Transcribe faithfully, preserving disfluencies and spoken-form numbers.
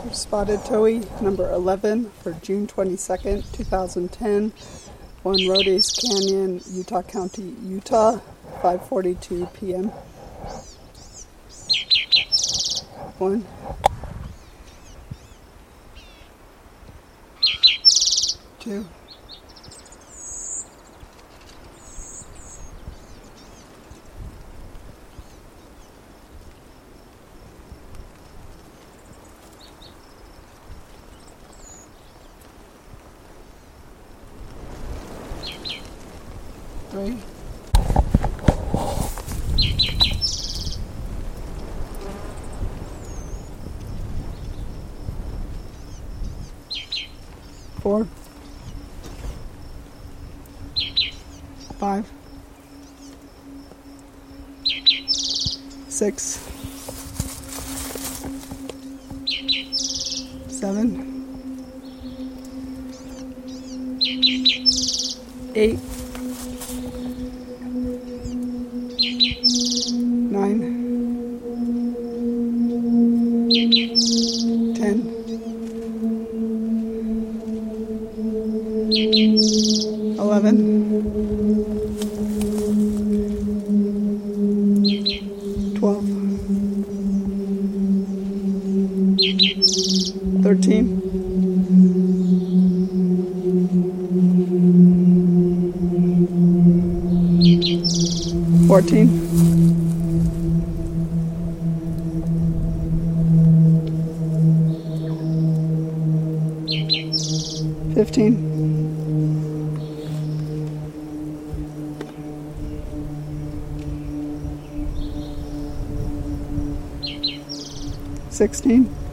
Spotted Towhee, number eleven, for June twenty-second, two thousand ten. one Rhodes Canyon, Utah County, Utah, five forty-two p m One. Two. Three. Four. Five. Six. Seven. Eight. Nine. Ten. Eleven. Twelve. Thirteen. Fourteen. Fifteen. Sixteen.